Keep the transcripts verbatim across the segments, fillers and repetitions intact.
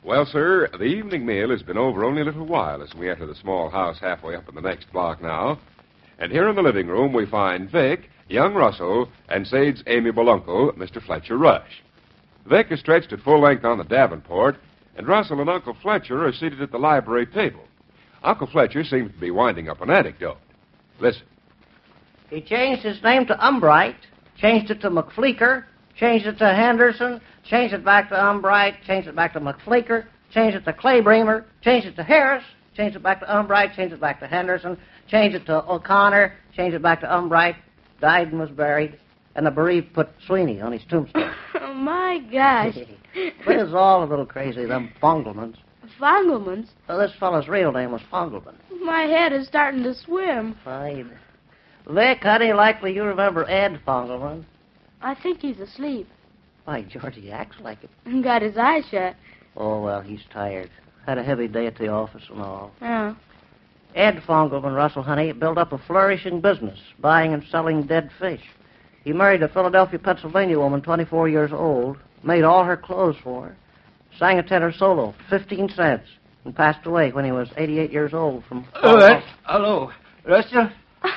Well, sir, the evening meal has been over only a little while as we enter the small house halfway up in the next block now. And here in the living room we find Vic, young Russell, and Sade's amiable uncle, Mister Fletcher Rush. Vic is stretched at full length on the Davenport, and Russell and Uncle Fletcher are seated at the library table. Uncle Fletcher seems to be winding up an anecdote. Listen. He changed his name to Umbright, changed it to McFleeker, changed it to Henderson, changed it back to Umbright, changed it back to McFleeker, changed it to Claybremer, changed it to Harris, changed it back to Umbright, changed it back to Henderson, changed it to O'Connor, changed it back to Umbright, died and was buried, and the bereaved put Sweeney on his tombstone. Oh, my gosh. But it's all a little crazy, them Fongelmans. Fongelmans? Well, this fellow's real name was Fongelman. My head is starting to swim. Fine. Vic, honey, likely you remember Ed Fongelman. I think he's asleep. Why, George, he acts like it. And got his eyes shut. Oh, well, he's tired. Had a heavy day at the office and all. Yeah. Ed Fongelman, Russell, honey, built up a flourishing business, buying and selling dead fish. He married a Philadelphia, Pennsylvania woman, twenty-four years old, made all her clothes for her, sang a tenor solo, fifteen cents, and passed away when he was eighty-eight years old from... Oh, that's... Hello, Russell?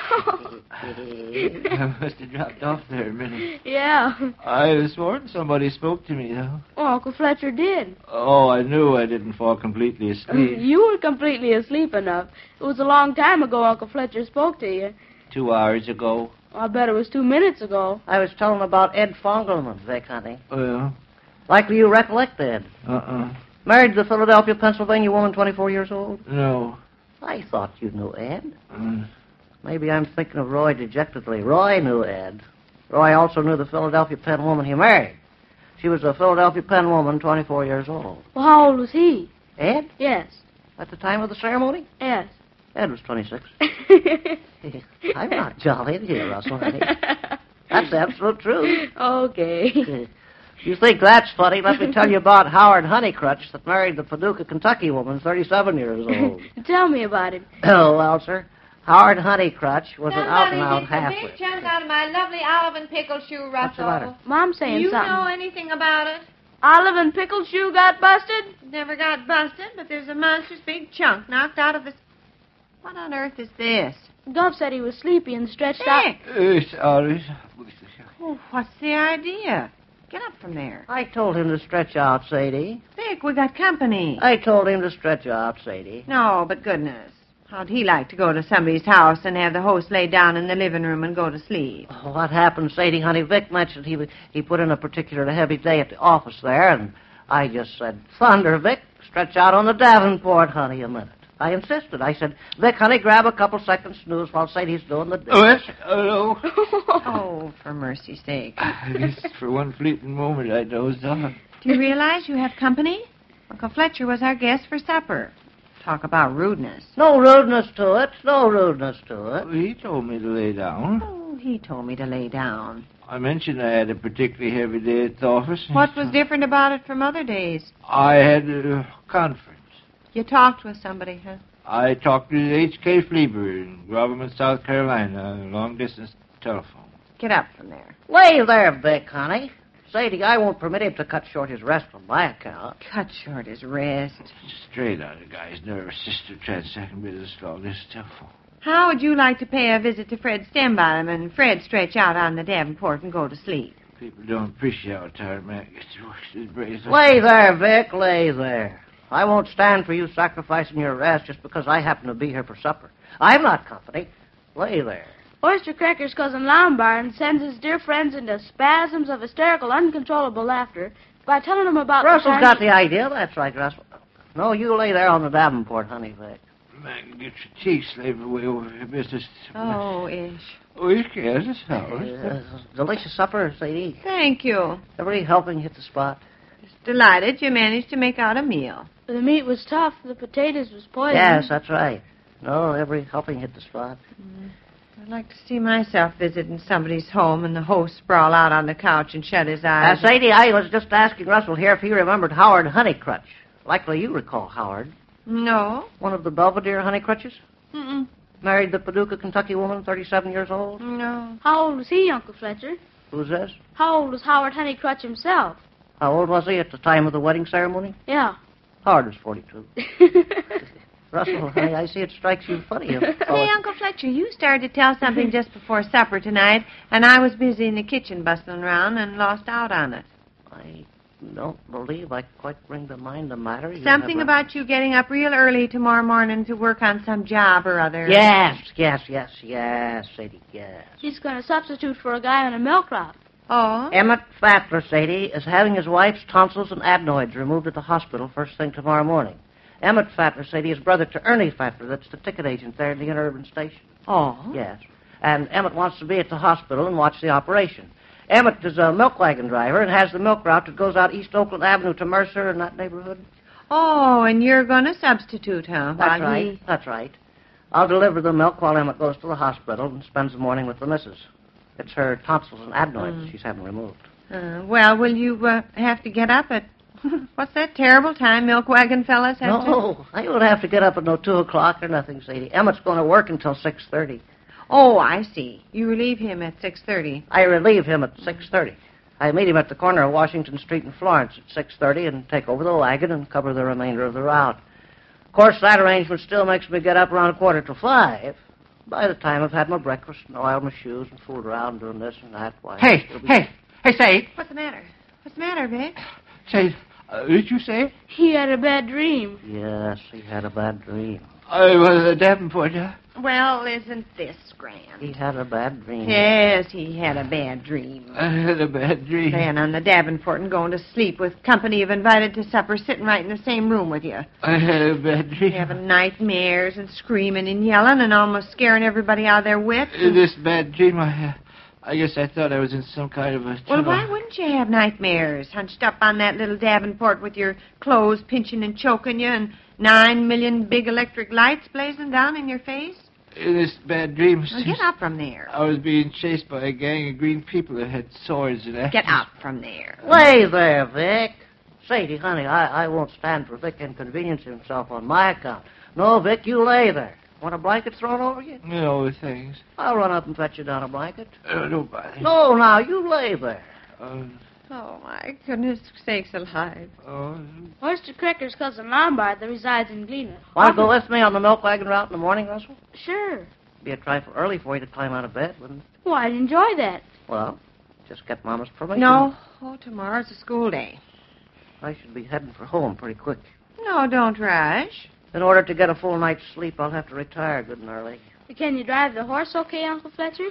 I must have dropped off there a minute. Yeah. I was sworn somebody spoke to me, though. Oh, Uncle Fletcher did. Oh, I knew I didn't fall completely asleep. You were completely asleep enough. It was a long time ago Uncle Fletcher spoke to you. Two hours ago. I bet it was two minutes ago. I was telling about Ed Fongelman, Vic, honey. Oh, yeah? Likely you recollect Ed. Uh-uh. Married the Philadelphia, Pennsylvania woman, twenty-four years old? No. I thought you knew Ed. Uh, Maybe I'm thinking of Roy dejectedly. Roy knew Ed. Roy also knew the Philadelphia Penn woman he married. She was a Philadelphia Penn woman, twenty-four years old. Well, how old was he? Ed? Yes. At the time of the ceremony? Yes. Ed was twenty-six. I'm not jollying here, Russell, honey. That's absolute truth. Okay. You think that's funny? Let me tell you about Howard Honeycrutch that married the Paducah, Kentucky woman, thirty-seven years old. Tell me about it. Oh, well, sir, Howard Honeycrutch was an Somebody out-and-out takes a halfwit. big chunk out of my lovely olive and pickle shoe, Russell. What's the matter? Mom's saying Do you something. know anything about it? Olive and pickle shoe got busted? Never got busted, but there's a monstrous big chunk knocked out of the... What on earth is this? Gov said he was sleepy and stretched out. Dick! uh, sorry. Oh, what's the idea? Get up from there. I told him to stretch out, Sadie. Dick, we got company. I told him to stretch out, Sadie. No, but goodness. How'd he like to go to somebody's house and have the host lay down in the living room and go to sleep? Oh, what happened, Sadie, honey? Vic mentioned he he put in a particularly heavy day at the office there, and I just said, thunder, Vic, stretch out on the Davenport, honey, a minute. I insisted. I said, Vic, honey, grab a couple seconds snooze while Sadie's doing the dishes. Oh, yes? Hello. Oh, for mercy's sake. Just for one fleeting moment, I dozed off. Do you realize you have company? Uncle Fletcher was our guest for supper. Talk about rudeness. No rudeness to it. No rudeness to it. He told me to lay down. Oh, he told me to lay down. I mentioned I had a particularly heavy day at the office. What was different about it from other days? I had a conference. You talked with somebody, huh? I talked to H K Fleeber in Groverman, South Carolina, long-distance telephone. Get up from there. Lay there, Vic, honey. Sadie, I won't permit him to cut short his rest on my account. Cut short his rest. Straight out of the guy's nervous system trying to second business long-distance telephone. How would you like to pay a visit to Fred Stembottom and Fred stretch out on the Davenport and go to sleep? People don't appreciate how tired man gets to work his brains. Lay there, Vic, lay there. I won't stand for you sacrificing your rest just because I happen to be here for supper. I'm not company. Lay there. Oyster Cracker's cousin Lombard sends his dear friends into spasms of hysterical, uncontrollable laughter by telling them about... Russell's the got the idea. That's right, Russell. No, you lay there on the Davenport, honey, Vic. Man can get your teeth slaved away over your business. Oh, Ish. Oh, you can. That's how. Uh, delicious supper, Sadie. Thank you. Everybody helping hit the spot. Just delighted you managed to make out a meal. The meat was tough. The potatoes was poison. Yes, that's right. No, every helping hit the spot. Mm. I'd like to see myself visiting somebody's home and the host sprawl out on the couch and shut his Uh, eyes. Sadie, I was just asking Russell here if he remembered Howard Honeycrutch. Likely you recall Howard. No. One of the Belvedere Honeycrutches. Mm-mm. Married the Paducah, Kentucky woman, thirty-seven years old. No. How old was he, Uncle Fletcher? Who's this? How old was Howard Honeycrutch himself? How old was he at the time of the wedding ceremony? Yeah. Hard as forty-two. Russell, honey, I see it strikes you funny. Hey, Uncle Fletcher, you started to tell something just before supper tonight, and I was busy in the kitchen bustling around and lost out on it. I don't believe I quite bring to mind the matter. You Something have a- about you getting up real early tomorrow morning to work on some job or other. Yes, yes, yes, yes, Sadie, yes. He's going to substitute for a guy on a milk crop. Oh? Emmett Fatler, Sadie, is having his wife's tonsils and adenoids removed at the hospital first thing tomorrow morning. Emmett Fatler, Sadie, is brother to Ernie Fatler. That's the ticket agent there in the interurban station. Oh? Yes. And Emmett wants to be at the hospital and watch the operation. Emmett is a milk wagon driver and has the milk route that goes out East Oakland Avenue to Mercer in that neighborhood. Oh, and you're going to substitute, huh? That's while right. he- That's right. I'll deliver the milk while Emmett goes to the hospital and spends the morning with the missus. It's her tonsils and adenoids Mm. that she's having removed. Uh, well, will you uh, have to get up at... What's that terrible time milk wagon fellas have to... No, I don't have to get up at no two o'clock or nothing, Sadie. Emmett's going to work until six thirty. Oh, I see. You relieve him at six thirty. I relieve him at six thirty. I meet him at the corner of Washington Street and Florence at six thirty and take over the wagon and cover the remainder of the route. Of course, that arrangement still makes me get up around a quarter to five. By the time I've had my breakfast and oiled my shoes and fooled around doing this and that, why... Hey, it'll be- hey, hey, say, What's the matter? What's the matter, Vic? say, uh, did you say? He had a bad dream. Yes, he had a bad dream. I was a Davenport, huh? Well, isn't this grand? He had a bad dream. Yes, he had a bad dream. I had a bad dream. Laying on the Davenport and going to sleep with company you've invited to supper sitting right in the same room with you. I had a bad dream. Having nightmares and screaming and yelling and almost scaring everybody out of their wits. In this bad dream I had, I guess I thought I was in some kind of a Well, tunnel. why wouldn't you have nightmares? Hunched up on that little Davenport with your clothes pinching and choking you and nine million big electric lights blazing down in your face? In this bad dream, Well, get up from there. I was being chased by a gang of green people that had swords and axes. Get up from there. Lay there, Vic. Sadie, honey, I, I won't stand for Vic inconveniencing himself on my account. No, Vic, you lay there. Want a blanket thrown over you? No, thanks. I'll run up and fetch you down a blanket. Uh, don't bother. No, now, you lay there. Uh, Oh, my goodness sakes alive. oh, Oyster Cracker's cousin Lombard that resides in Gleaner. Want to go with me on the milk wagon route in the morning, Russell? Sure. Be a trifle early for you to climb out of bed, wouldn't it? Well, I'd enjoy that. Well, just get Mama's permission. No. Oh, tomorrow's a school day. I should be heading for home pretty quick. No, don't rush. In order to get a full night's sleep, I'll have to retire good and early. Can you drive the horse okay, Uncle Fletcher?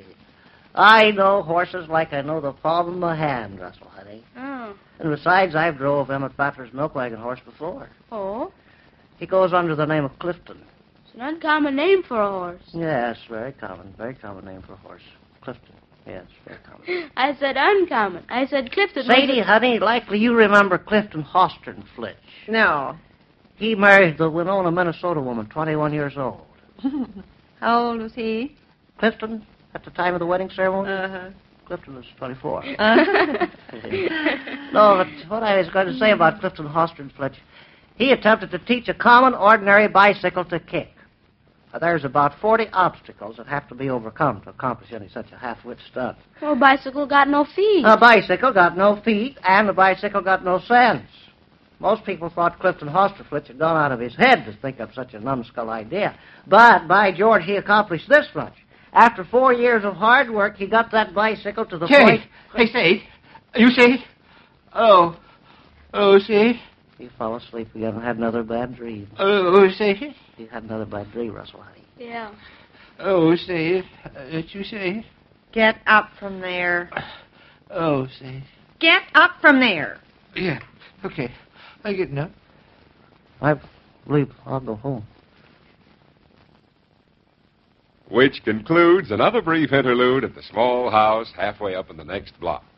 I know horses like I know the palm of my hand, Russell, honey. Oh. And besides, I've drove Emmett Butler's milk wagon horse before. Oh? He goes under the name of Clifton. It's an uncommon name for a horse. Yes, very common, very common name for a horse. Clifton. Yes, very common. I said uncommon. I said Clifton. was Sadie, a- honey, likely you remember Clifton Hosternflitch. No. He married the Winona, Minnesota woman, twenty-one years old. How old was he? Clifton, at the time of the wedding ceremony? Uh-huh. Clifton was twenty-four. Uh-huh. No, but what I was going to say about Clifton Hosternflitch, he attempted to teach a common, ordinary bicycle to kick. Now, there's about forty obstacles that have to be overcome to accomplish any such a half-wit stunt. Well, bicycle got no feet. A bicycle got no feet, and the bicycle got no sense. Most people thought Clifton Hosternflitch had gone out of his head to think of such a numbskull idea. But, by George, he accomplished this much. After four years of hard work, he got that bicycle to the hey, point... hey, say, you say? Oh, oh, say, He fell asleep again and had another bad dream. oh, say, He had another bad dream, Russell, honey. Yeah. oh, say, did you say? Get up from there. Oh, say, Get up from there. yeah, okay, I'm getting up. I believe I'll go home. Which concludes another brief interlude at the small house halfway up in the next block.